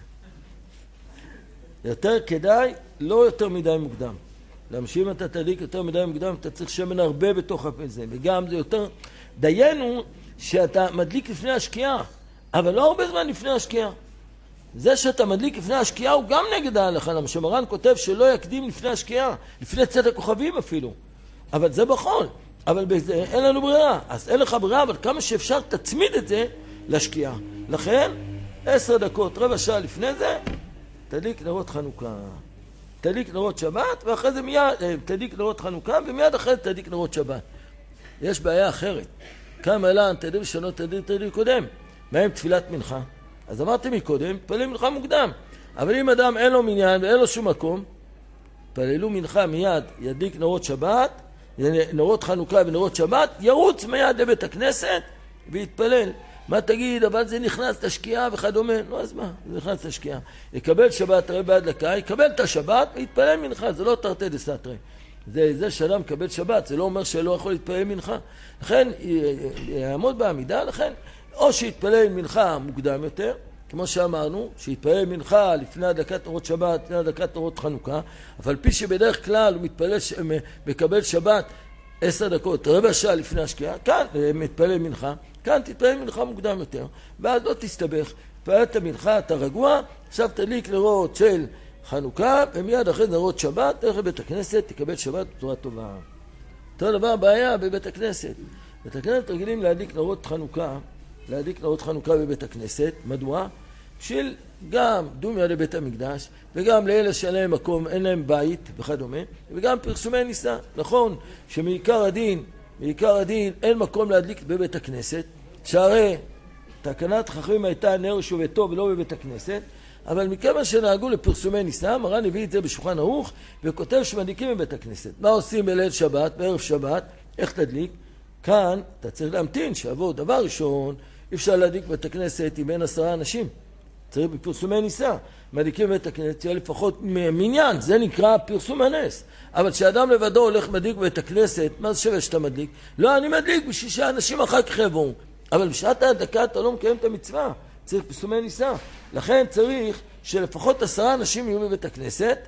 יותר כדאי, לא יותר מדי מוקדם. למה שאם אתה תדליק יותר מדי מוקדם, אתה צריך שמן הרבה בתוך זה. וגם זה יותר, דיינו שאתה מדליק לפני השקיעה, אבל לא הרבה זמן לפני השקיעה. זה שאתה מדליק לפני השקיעה הוא גם נגד ההלכה, למה שמרן כותב שלא יקדים לפני השקיעה, לפני צאת הכוכבים אפילו. אבל זה בחול. אבל בזה אין לנו ברירה. אז אין לך ברירה, אבל כמה שאפשר תצמיד את זה לשקיעה. לכן, 10 דקות, רבע שעה לפני זה, תדליק נרות חנוכה. תדליק נרות שבת, ואחרי זה מיד, תדליק נרות חנוכה, ומיד אחרי זה תדליק נרות שבת. יש בעיה אחרת. כמה אלן, תדליק שונות, תדליק קודם. מהם תפילת מנחה. אז אמרתי מקודם, תפללו מנחה מוקדם. אבל אם אדם אין לו מניין ואין לו שום מקום, תפללו מנחה מיד, ידליק נרות שבת, נרות חנוכה ונרות שבת, ירוץ מיד לבית הכנסת ויתפלל. מה תגיד, אבל זה נכנס לשקיעה וכדומה. לא, אז מה? זה נכנס לשקיעה. יקבל שבת הרי בהדלקה, יקבל את השבת ויתפלל מנחה. זה לא תרתי דסתרי. זה שאדם מקבל שבת, זה לא אומר שלא יכול להתפלל מנחה. לכן, יעמוד בעמידה, לכן, או שיתפלל מנחה מוקדם יותר, כמו שאמרנו, שיתפלל מנחה לפני הדלקת נרות שבת, לפני הדלקת נרות חנוכה, אבל פי שבדרך כלל הוא מקבל שבת 10 דקות, רבע שעה לפני השקיעה, כאן מתפלל מנחה, כאן תתפלל מנחה מוקדם יותר, ואז לא תסתבך, תפללת מנחה, אתה רגוע, עכשיו תדליק נרות של חנוכה, ומיד אחרי נרות שבת, תלך לבית הכנסת, תקבל שבת בצורה טובה. אותו דבר הבעיה בבית הכנסת. בית הכנסת רגילים להדליק נרות חנוכה להדליק נרות חנוכה בבית הכנסת. מדוע? בשביל גם דומיה לבית המקדש, וגם לאלה שאין להם מקום, אין להם בית וכדומה, וגם פרסומי ניסה. נכון שמעיקר הדין אין מקום להדליק בבית הכנסת, שהרי תקנת חכמים הייתה נר שובתו ולא בבית הכנסת, אבל מכמה שנהגו לפרסומי ניסה, מרן הביא את זה בשולחן ערוך וכותב שמדליקים בבית הכנסת. מה עושים בליל שבת, בערב שבת, איך תדליק? כאן אתה צריך להמתין שיבוא. דבר ראשון, אי אפשר להדליק בבית הכנסת עם בין 10 אנשים, צריך בפרסומי ניסה. מדליקים בבית הכנסת יהיה לפחות מניין, זה נקרא פרסום הנס. אבל כשאדם לבדו הולך מדליק בבית הכנסת, מה זה שווה שאתה מדליק? לא, אני מדליק בשביל שאנשים אחר כך יבואו. אבל בשעת ההדלקה אתה לא מקיים את המצווה, צריך פרסומי ניסה. לכן צריך שלפחות 10 אנשים יהיו בבית הכנסת,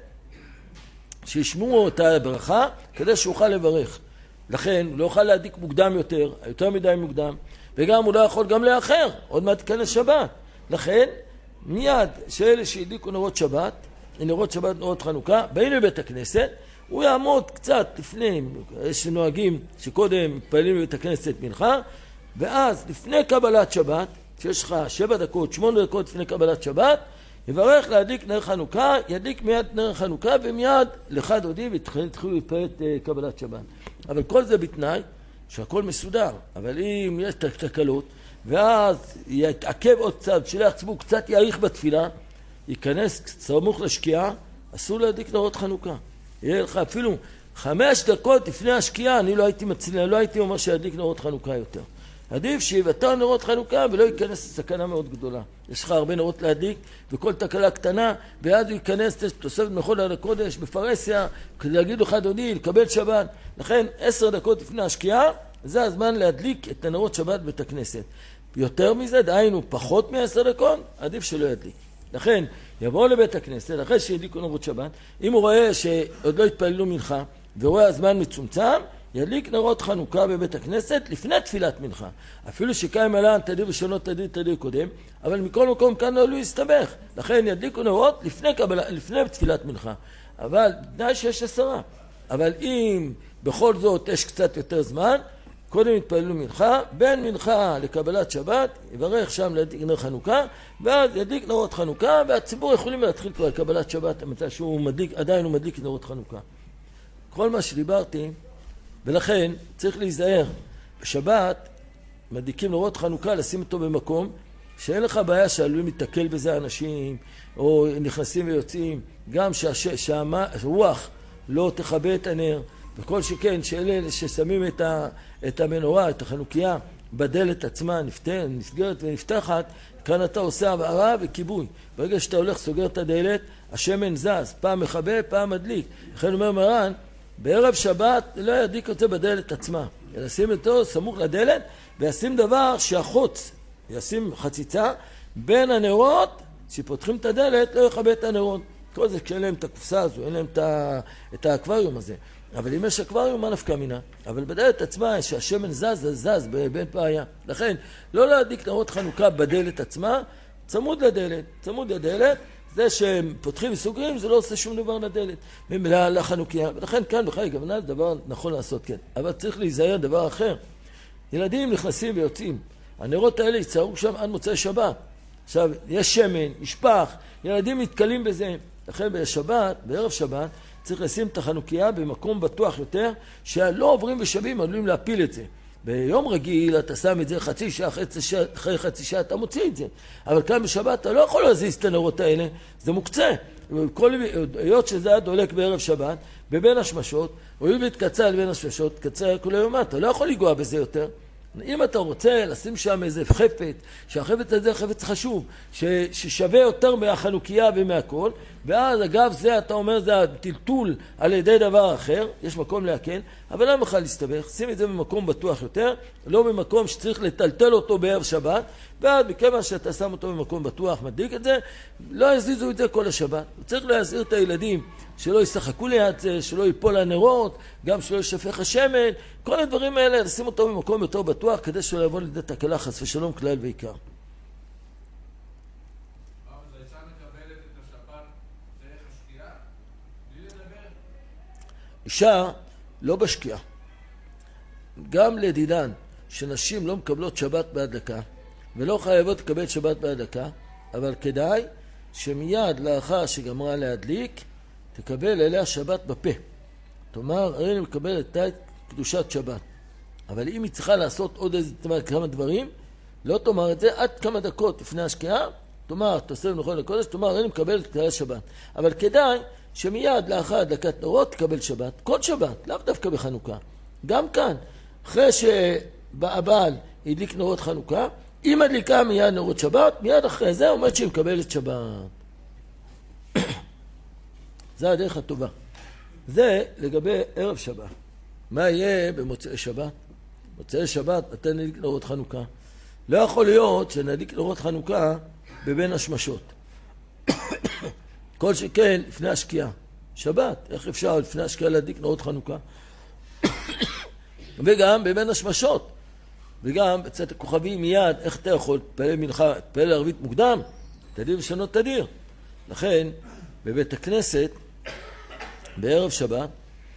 שישמעו אותה הברכה, כדי שאוכל לברך. לכן הוא לא יוכל להדליק מוקדם יותר מדי מוקדם, וגם הוא לא יכול גם לאחר, עוד מעט תיכנס שבת. לכן מיד שאלה שהדליקו נרות שבת, נרות חנוכה, באים לבית הכנסת, הוא יעמוד קצת לפני, יש נוהגים שקודם מתפללים בבית הכנסת מנחה, ואז לפני קבלת שבת, שיש לך 7 דקות, 8 דקות לפני קבלת שבת, יברך להדליק נר חנוכה, ידליק מיד נר חנוכה, ומיד לך דודי והתחילו להתפלל את קבלת שבת. אבל כל זה בתנאי שהכל מסודר. אבל אם יש תקלות, ואז יתעכב עוד קצת, שלח ציבור קצת יאריך בתפילה, ייכנס סמוך לשקיעה, אסור להדליק נרות חנוכה. יהיה לך אפילו 5 דקות לפני השקיעה, אני לא הייתי אומר שידליק נרות חנוכה יותר. עדיף שיוותר נרות חנוכה ולא ייכנס לסכנה מאוד גדולה. יש לך הרבה נרות להדליק וכל תקלה קטנה, ואז הוא ייכנס תוספת מחול על הקודש בפרסיה, כדי להגיד לך דודי, לקבל שבת. לכן 10 דקות לפני השקיעה, זה הזמן להדליק את הנרות שבת בית הכנסת. יותר מזה, דהיינו פחות מ10 דקות, עדיף שלא ידליק. לכן יבוא לבית הכנסת, אחרי שידליקו נרות שבת, אם הוא רואה שעוד לא התפללו מנחה, ורואה הזמן מצומצם, ידליק נרות חנוכה בבית הכנסת לפני תפילת מנחה. אפילו שקיים עליהם תדיר ושונות תדיר קודם, אבל מכל מקום כאן לא יסתבך. לכן ידליקו נרות לפני תפילת מנחה. אבל די שיש 10. אבל אם בכל זאת יש קצת יותר זמן, קודם יתפללו מנחה, בין מנחה לקבלת שבת, יברך שם להדליק נר חנוכה, ואז ידליק נרות חנוכה, והציבור יכולים להתחיל כבר לקבלת שבת, מתי שהוא מדליק, עדיין הוא מדליק נרות חנוכה. כל מה שדיברתי, ולכן צריך להיזהר. בשבת מדליקים נרות חנוכה, לשים אותו במקום שאין לך בעיה שעלולים להתקל בזה אנשים, או נכנסים ויוצאים, גם שהרוח לא תכבה את הנר, וכל שכן שאלה ששמים את המנורה, את החנוכיה, בדלת עצמה נסגרת ונפתחת, כאן אתה עושה הבערה וכיבוי. ברגע שאתה הולך סוגר את הדלת, השמן זז, פעם מכבה, פעם מדליק. לכן אומר מרן, בערב שבת לא ידליק את זה בדלת עצמה, ישים אותו סמוך לדלת, וישים דבר שהחוץ, ישים חציצה בין הנרות, שפותחים את הדלת, לא יכבה את הנרות. כל זה כשאין להם את הקופסה הזו, אין להם את האקווריום הזה. אבל אם יש אקווריום, מה נפקא מינה? אבל בדלת עצמה, שהשמן זז בין פעיה. לכן, לא להדליק נרות חנוכה בדלת עצמה, צמוד לדלת, זה שהם פותחים וסוגרים, זה לא עושה שום דבר לדלת, לחנוכיה. ולכן כאן בכלל כוונה, זה דבר נכון לעשות כן. אבל צריך להיזהר דבר אחר. ילדים נכנסים ויוצאים. הנרות האלה יצארו שם עד מוצאי שבת. עכשיו, יש שמן, משפח, ילדים מתקלים בזה. לכן בשבת, בערב שבת, צריך לשים את החנוכיה במקום בטוח יותר, שלא עוברים ושבים, עלולים להפיל את זה. ביום רגיל אתה שם את זה חצי שעה, אחרי חצי שעה אתה מוציא את זה. אבל כאן בשבת אתה לא יכול להזיז את הנרות האלה, זה מוקצה. היות שזה היה דולק בערב שבת, בבין השמשות, הואיל והתקצה לבין השמשות, תקצה כל היום, אתה לא יכול לגוע בזה יותר. אם אתה רוצה לשים שם איזה חפץ, שהחפץ הזה חפץ חשוב, ששווה יותר מהחנוכיה ומהכל, ואז אגב זה אתה אומר זה הטלטול על ידי דבר אחר, יש מקום להקל, אבל לא מוכן להסתבך, שים את זה במקום בטוח יותר, לא במקום שצריך לטלטל אותו בערב שבת, ואז מכיוון שאתה שם אותו במקום בטוח, מדליק את זה, לא יזיזו את זה כל השבת. צריך להזהיר את הילדים שלא ישחקו ליד זה, שלא ייפול הנרות, גם שלא ישפך השמן, כל הדברים האלה, לשים אותו במקום יותר בטוח, כדי שלא יבוא לידי תקלה חס ושלום כלל ועיקר. אישה לא בשקיעה. גם לדידן, שנשים לא מקבלות שבת בהדלקה, ולא חייבות לקבל שבת בהדלקה, אבל כדאי שמיד לאחר שגמרה להדליק, תקבל אליה שבת בפה. תאמר, הרי מקבל את קדושת שבת. אבל אם היא צריכה לעשות עוד איזה כמה דברים, לא תאמר את זה עד כמה דקות לפני השקיעה, תאמר, תעשה נכון לקודש, תאמר, הרי מקבל את קדושת שבת. אבל כדאי שמיד לאחר הדלקת נרות תקבל שבת, כל שבת, לאו דווקא בחנוכה. גם כאן, אחרי שהבעל הדליק נרות חנוכה, היא מדליקה מיד נרות שבת, מיד אחרי זה אומרת שהיא מקבלת שבת. זה הדרך הטובה. זה לגבי ערב שבת. מה יהיה במוצאי שבת? מוצאי שבת נתן נדליק נרות חנוכה. לא יכול להיות שנדליק נרות חנוכה בבין השמשות. כל שכן לפני השקיעה. שבת, איך אפשר לפני השקיעה להדליק נרות חנוכה? וגם בבין השמשות. וגם בצאת הכוכבים מיד, איך אתה יכול? תפלל מנחה, תפלל ערבית מוקדם, תדיר ושנות תדיר. לכן, בבית הכנסת, בערב שבת,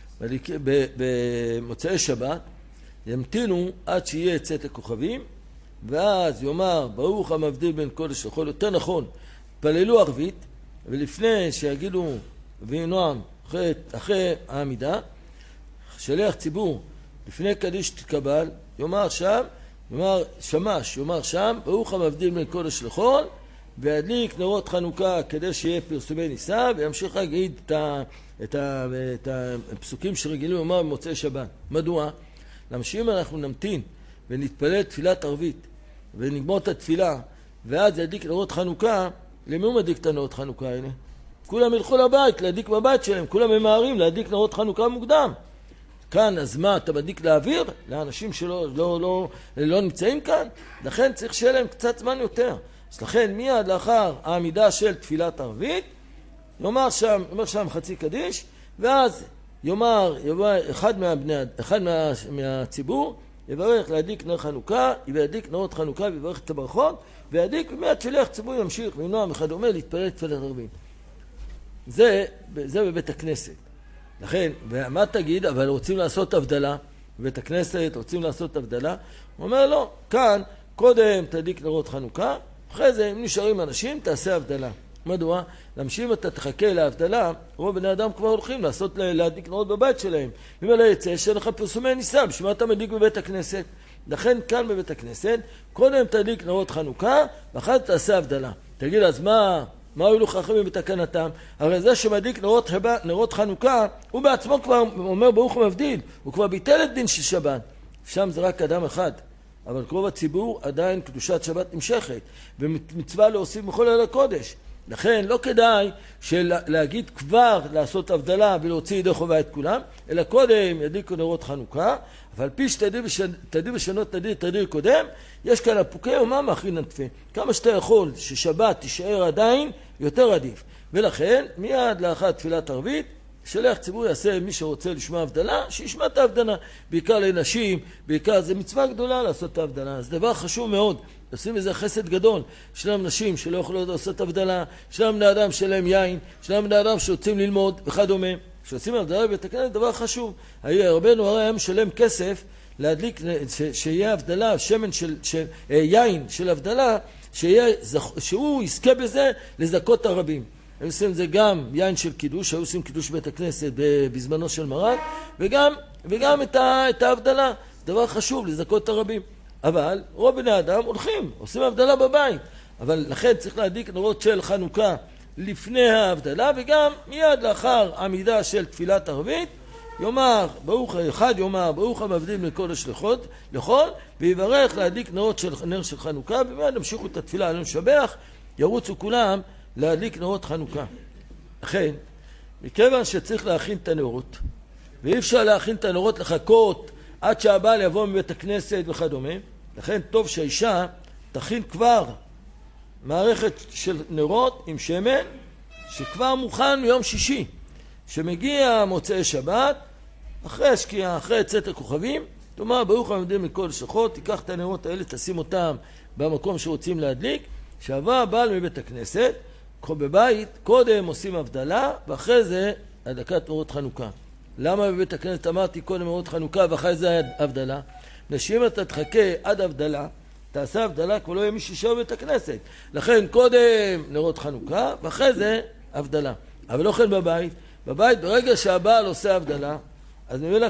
במוצאי שבת, ימתינו עד שיהיה צאת הכוכבים, ואז יאמר, ברוך המבדיל בין קודש לחול, יותר נכון, תפללו ערבית, ולפני שיגידו, ויהי נועם, אחרי העמידה, שליח ציבור, לפני קדיש תתקבל, יאמר שם, יאמר שמש, יאמר שם, ברוך המבדיל בין קודש לחול, וידליק נרות חנוכה כדי שיהיה פרסומי ניסה, וימשיך להגיד את הפסוקים שרגילים לומר במוצאי שבת. מדוע? למה שאם אנחנו נמתין ונתפלל תפילת ערבית, ונגמור את התפילה, ואז ידליק נרות חנוכה, למי הוא מדליק את הנרות חנוכה האלה? כולם ילכו לבית, להדליק בבית שלהם, כולם ממהרים להדליק נרות חנוכה מוקדם. כאן, אז מה, אתה מדליק לאוויר? לאנשים שלא לא נמצאים כאן? לכן צריך שיהיה להם קצת זמן יותר. אז לכן מיד לאחר העמידה של תפילת ערבית, יאמר שם חצי קדיש, ואז יאמר אחד מהציבור, יברך להדליק נר חנוכה, וידליק נרות חנוכה, ויברך את הברכות, וידליק מיד שליח ציבור ימשיך, וימנוע וכדומה להתפלל תפילת ערבית. זה בבית הכנסת. לכן, ומה תגיד, אבל רוצים לעשות הבדלה, בבית הכנסת רוצים לעשות הבדלה, הוא אומר לא, כאן קודם תדליק נרות חנוכה, אחרי זה אם נשארים אנשים תעשה הבדלה. מדוע? למשים אתה תחכה להבדלה, רוב בני אדם כבר הולכים להדליק נרות בבית שלהם. אם לא יצא שאין לך פרסומי ניסה, בשביל מה אתה מדליק בבית הכנסת? לכן כאן בבית הכנסת, קודם תדליק נרות חנוכה, ואחר תעשה הבדלה. תגיד, אז מה הועילו חכמים בתקנתם? הרי זה שמדליק נרות חנוכה, הוא בעצמו כבר אומר ברוך המבדיל, הוא כבר ביטל את דין של שבת. שם זה רק אדם אחד. אבל קרוב הציבור עדיין קדושת שבת נמשכת, ומצווה להוסיף בכל ליל הקודש. לכן לא כדאי להגיד כבר לעשות הבדלה ולהוציא ידי חובה את כולם, אלא קודם ידליקו נרות חנוכה, אבל פי שתדיר ושנות תדיר קודם, יש כאן הפוקי אומה מאחרין נטפה. כמה שאתה יכול ששבת תישאר עדיין, יותר עדיף. ולכן מיד לאחר תפילת ערבית, שליח ציבור יעשה מי שרוצה לשמוע הבדלה, שישמע את ההבדלה. בעיקר לנשים, בעיקר זה מצווה גדולה לעשות את ההבדלה. זה דבר חשוב מאוד. עושים איזה חסד גדול. ישנם נשים שלא יכולות לעשות הבדלה, ישנם בני אדם שלהם יין, ישנם בני אדם שרוצים ללמוד וכדומה. כשעושים הבדלה בבית הכנסת, דבר חשוב. רבנו הרי היה משלם כסף להדליק, שיהיה הבדלה, שמן יין של הבדלה, שהוא יזכה בזה לזכות הרבים. היו עושים את זה גם יין של קידוש, היו עושים קידוש בית הכנסת בזמנו של מרן, וגם את ההבדלה. דבר חשוב לזכות הרבים. אבל רוב בני אדם הולכים, עושים הבדלה בבית. אבל לכן צריך להדליק נרות של חנוכה לפני ההבדלה, וגם מיד לאחר עמידה של תפילת ערבית, יאמר ברוך המבדיל בין קודש לחול, ויברך להדליק נר של חנוכה, ומיד המשיכו את התפילה על המשבח, ירוצו כולם להדליק נרות חנוכה. לכן, מכיוון שצריך להכין את הנרות, ואי אפשר להכין את הנרות לחכות עד שהבעל יבוא מבית הכנסת וכדומה, לכן טוב שהאישה תכין כבר מערכת של נרות עם שמן, שכבר מוכן מיום שישי, שמגיע מוצאי שבת, אחרי השקיעה, אחרי צאת הכוכבים, תאמר ברוך המבדיל מקודש לחול, תיקח את הנרות האלה, תשים אותם במקום שרוצים להדליק, שעבר הבעל מבית הכנסת, בבית, קודם עושים הבדלה, ואחרי זה הדלקת נרות חנוכה. למה בבית הכנסת אמרתי קודם נרות חנוכה, ואחרי זה הבדלה? נשים אתה תחכה עד הבדלה, תעשה הבדלה, כבר לא יהיה מי שישאר בבית הכנסת. לכן קודם נרות חנוכה, ואחרי זה הבדלה. אבל לא כן בבית. בבית, ברגע שהבעל עושה הבדלה, אז ממילא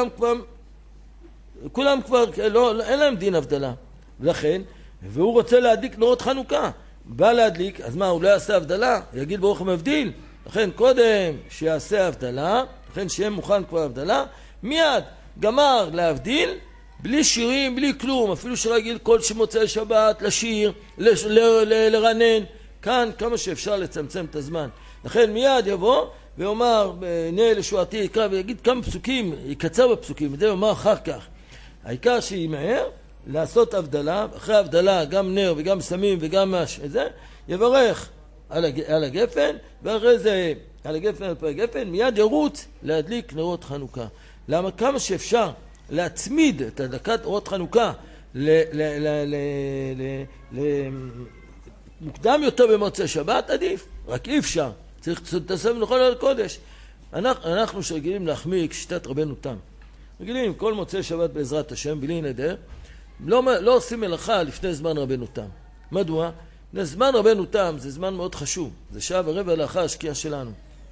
כולם כבר אין להם דין הבדלה. ולכן, והוא רוצה להדליק נרות חנוכה. בא להדליק, אז מה, הוא לא יעשה הבדלה? יגיד ברוך המבדיל. לכן קודם שיעשה הבדלה, לכן שיהיה מוכן כבר הבדלה, מיד גמר להבדיל, בלי שירים, בלי כלום, אפילו שרגיל כל שמוצא שבת, לשיר, לרנן, כאן כמה שאפשר לצמצם את הזמן. לכן מיד יבוא ואומר, הנה לשועתי יקרא, ויגיד כמה פסוקים, יקצר בפסוקים, וזה יאמר אחר כך. העיקר שימהר לעשות הבדלה, אחרי הבדלה גם נר וגם סמים וגם זה, יברך על הגפן, ואחרי זה על הגפן על פי הגפן, מיד ירוץ להדליק נרות חנוכה. למה? כמה שאפשר להצמיד את הדלקת נרות חנוכה מוקדם יותר במוצאי שבת, עדיף, רק אי אפשר, צריך לסיים לכל הקודש. אנחנו שרגילים להחמיא כשיטת רבנו תם, רגילים כל מוצאי שבת בעזרת השם בלי נדר, לא עושים מלאכה לפני זמן רבנו תם. מדוע? זמן רבנו תם זה זמן מאוד חשוב, זה שעה ורבע לאחר השקיעה שלנו.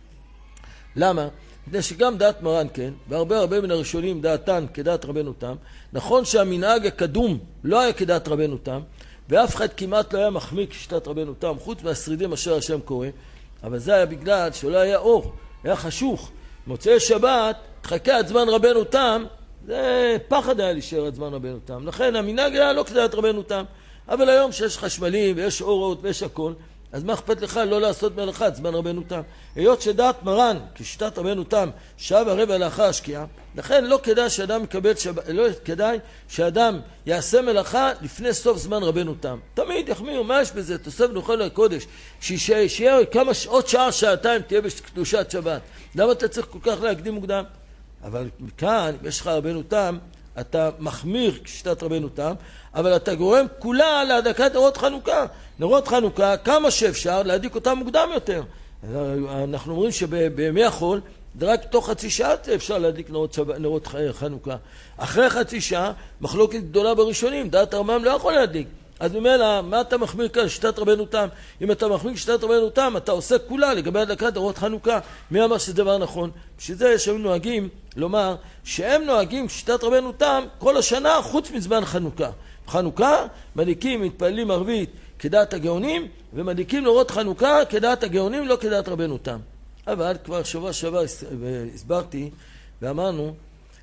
למה? מפני שגם דעת מרן כן, והרבה מן הראשונים דעתן כדעת רבנו תם. נכון שהמנהג הקדום לא היה כדעת רבנו תם, ואף אחד כמעט לא היה מחמיא כשיטת רבנו תם, חוץ מהשרידים אשר השם קורא, אבל זה היה בגלל שלא היה אור, היה חשוך. מוצאי שבת, תחכה עד זמן רבנו תם, זה פחד היה להישאר עד זמן רבנו תם. לכן המנהג היה לא כדעת רבנו תם. אבל היום שיש חשמלים ויש אורות ויש הכל, אז מה אכפת לך לא לעשות מלאכה עד זמן רבנו תם? היות שדעת מרן כשיטת רבנו תם שעה ורבע לאחר השקיעה, לכן לא כדאי שאדם יקבל לא כדאי שאדם יעשה מלאכה לפני סוף זמן רבנו תם. תמיד יחמיר, מה יש בזה? תוסף נוכל לקודש, שיהיה כמה עוד שעה שעתיים תהיה בקדושת שבת. למה אתה צריך כל כך להקדים מוקדם? אבל כאן יש לך רבנו תם, אתה מחמיר כשיטת רבנו תם, אבל אתה גורם כולה להדלקת נרות חנוכה. נרות חנוכה, כמה שאפשר להדליק אותם מוקדם יותר. אנחנו אומרים שבימי החול, רק תוך חצי שעה אפשר להדליק נרות חנוכה. אחרי חצי שעה, מחלוקת גדולה בראשונים, דעת הרמב"ם לא יכול להדליק. אז ממילא, מה אתה מחמיר כאן שיטת רבנו תם? אם אתה מחמיר שיטת רבנו תם, אתה עושה כולה לגבי הדלקת נרות חנוכה. מי אמר שזה דבר נכון? בשביל זה שהם נוהגים לומר שהם נוהגים שיטת רבנו תם כל השנה חוץ מזמן חנוכה. חנוכה מדליקים, מתפללים ערבית כדעת הגאונים, ומדליקים נרות חנוכה כדעת הגאונים, לא כדעת רבנו תם. אבל כבר שבוע הסברתי ואמרנו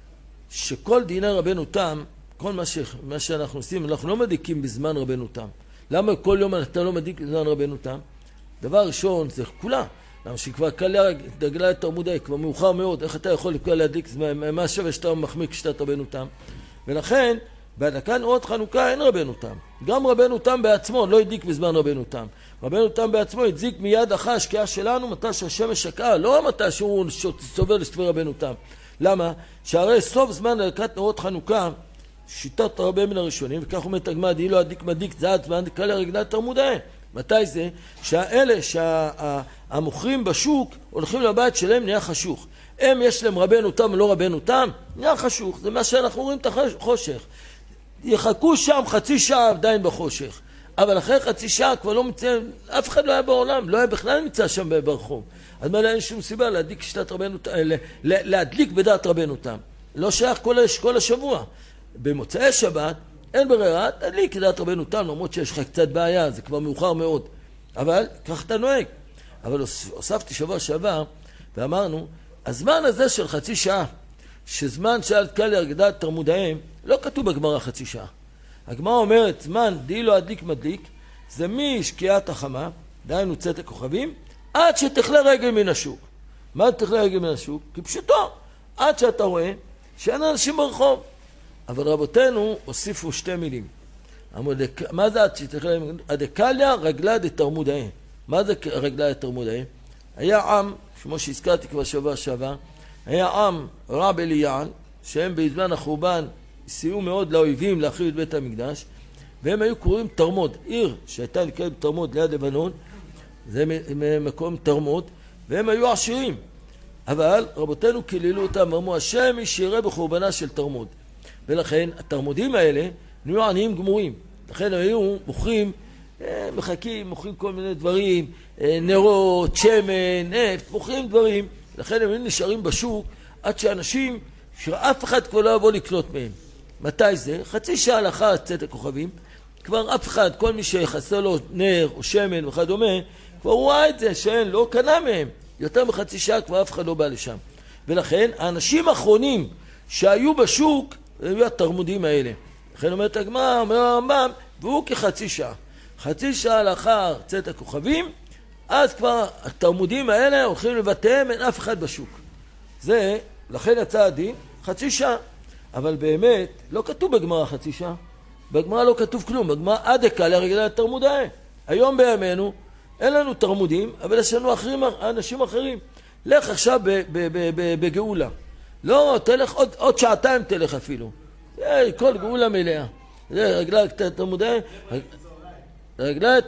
שכל דיני רבנו תם, כל מה שאנחנו עושים, אנחנו לא מדליקים בזמן רבנו תם. למה כל יום אתה לא מדליק בזמן רבנו תם? דבר ראשון, זה כולה. למה שכבר קלה דגלה את תרמודי, כבר מאוחר מאוד, איך אתה יכול להדליק מה שווה שאתה מחמיא כשיטת רבנו תם? ולכן, בהדלקת נרות חנוכה אין רבנו תם. גם רבנו תם בעצמו לא הדליק בזמן רבנו תם. רבנו תם בעצמו הדליק מיד אחרי השקיעה שלנו, מתי שהשמש שקעה, לא מתי שהוא סובר לסתבר רבנו תם. למה? שהרי סוף זמן הדלקת נרות חנוכה, שיטת הרבה מן הראשונים, וכך אומר תגמד, היא לא הדליק מדיק, זה עד זמן דקה לרגלת תרמודי. מתי זה? שהאלה שהמוכרים בשוק הולכים לבית שלהם נהיה חשוך. הם יש להם רבנו תם ולא רבנו תם, נהיה חשוך. זה מה שאנחנו רואים את החושך. יחכו שם חצי שעה עדיין בחושך. אבל אחרי חצי שעה כבר לא מצא, אף אחד לא היה בעולם, לא היה בכלל מצא שם ברחוב. אז מה אין שום סיבה להדליק שיטת רבנו תם, להדליק בדעת רבנו תם. לא שייך כל השבוע. במוצאי שבת אין ברירה, תדליק כדעת רבנו תם, למרות שיש לך קצת בעיה, זה כבר מאוחר מאוד. אבל כך אתה נוהג. אבל הוספתי שבוע שעבר, ואמרנו, הזמן הזה של חצי שעה, שזמן שעל קל ירגדת תרמודיהם, לא כתוב בגמרא חצי שעה. הגמרא אומרת, זמן די לא הדליק מדליק, זה משקיעת החמה, דהיינו צאת הכוכבים, עד שתכלה רגל מן השוק. מה תכלה רגל מן השוק? כי פשוטו, עד שאתה רואה שאין אנשים ברחוב. אבל רבותינו הוסיפו שתי מילים. מה זה עד שתכלה? הדקליה רגלה דתרמודיהם. מה זה רגלה דתרמודיהם? היה עם, כמו שהזכרתי כבר שבוע שעבר, היה עם רע בליעל, שהם בזמן החורבן סייעו מאוד לאויבים להחריב את בית המקדש, והם היו קוראים תרמוד, עיר שהייתה נקראת תרמוד ליד לבנון, זה מקום תרמוד, והם היו עשירים. אבל רבותינו קיללו אותם, אמרו, השם ישרה בחורבנה של תרמוד. ולכן התרמודים האלה נהיו עניים גמורים. לכן היו מוכרים, מוכרים כל מיני דברים, נרות, שמן, נפט, מוכרים דברים. לכן הם נשארים בשוק עד שאנשים, שאף אחד כבר לא יבוא לקנות מהם. מתי זה? חצי שעה לאחר צאת הכוכבים, כבר אף אחד, כל מי שחסר לו נר או שמן וכדומה, כבר רואה את זה שאין, לא קנה מהם. יותר מחצי שעה כבר אף אחד לא בא לשם. ולכן האנשים האחרונים שהיו בשוק, היו התרמודים האלה. לכן אומרת הגמרא, אומר הרמב"ם, והוא כחצי שעה. חצי שעה לאחר צאת הכוכבים, אז כבר התרמודים האלה הולכים לבתיהם, אין אף אחד בשוק. זה, לכן יצא הדין, חצי שעה. אבל באמת, לא כתוב בגמרא חצי שעה. בגמרא לא כתוב כלום. בגמרא עד דקה לרגלי התרמודאי. היום בימינו, אין לנו תרמודים, אבל יש לנו אנשים אחרים. לך עכשיו בגאולה. לא, תלך עוד שעתיים תלך אפילו. כל גאולה מלאה. זה רגלי התרמודאי. רגלי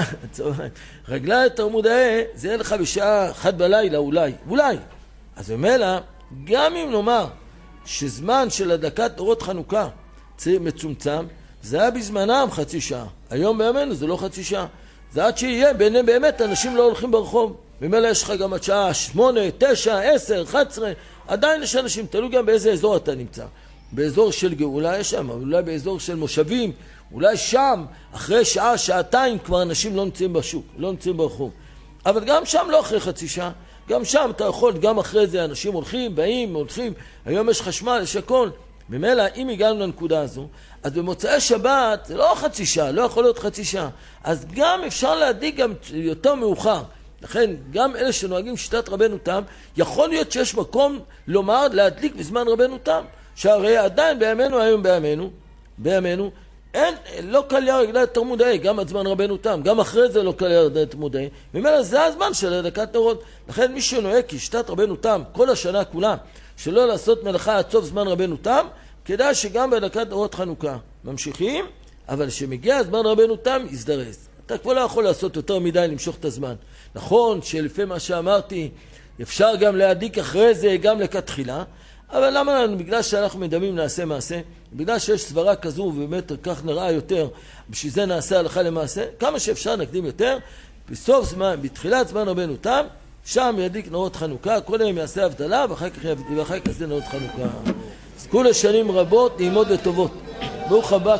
התרמודאי, זה יהיה לך בשעה 1 בלילה אולי. אז ממילא, גם אם נאמר שזמן של הדלקת אורות חנוכה מצומצם, זה היה בזמנם חצי שעה. היום בימינו זה לא חצי שעה. זה עד שיהיה, באמת אנשים לא הולכים ברחוב. ממילא יש לך גם עד שעה 8, 9, 10, 11, עדיין יש אנשים, תלוי גם באיזה אזור אתה נמצא. באזור של גאולה יש שם, אולי באזור של מושבים, אולי שם, אחרי שעה, שעתיים כבר אנשים לא נמצאים בשוק, לא נמצאים ברחוב. אבל גם שם לא אחרי חצי שעה, גם שם אתה יכול, גם אחרי זה אנשים הולכים, באים, הולכים, היום יש חשמל, יש הכל. ממילא, אם הגענו לנקודה הזו, אז במוצאי שבת זה לא חצי שעה, לא יכול להיות חצי שעה. אז גם אפשר להדליק גם יותר מאוחר. לכן, גם אלה שנוהגים שיטת רבנו תם, יכול להיות שיש מקום לומר להדליק בזמן רבנו תם. שהרי עדיין בימינו, היום בימינו, אין, לא קל רגלי התרמודאי, גם עד זמן רבנו תם, גם אחרי זה לא קל רגלי התרמודאי. ממילא זה הזמן של הדלקת נרות. לכן מי שנוהג כשיטת רבנו תם, כל השנה כולה, שלא לעשות מלאכה עד סוף זמן רבנו תם, כדאי שגם בהדלקת נרות חנוכה ממשיכים, אבל שמגיע זמן רבנו תם, יזדרז. אתה כבר לא יכול לעשות יותר מדי למשוך את הזמן. נכון שלפי מה שאמרתי, אפשר גם להדליק אחרי זה גם לכתחילה, אבל למה לנו? בגלל שאנחנו מדמים נעשה מעשה, בגלל שיש סברה כזו ובאמת כך נראה יותר, בשביל זה נעשה הלכה למעשה, כמה שאפשר נקדים יותר, בסוף זמן, בתחילת זמן רבנו תם, שם ידליק נרות חנוכה, קודם יעשה הבדלה ואחר כך יעשה נרות חנוכה. זכו לשנים רבות, נעימות וטובות. ברוך הבא.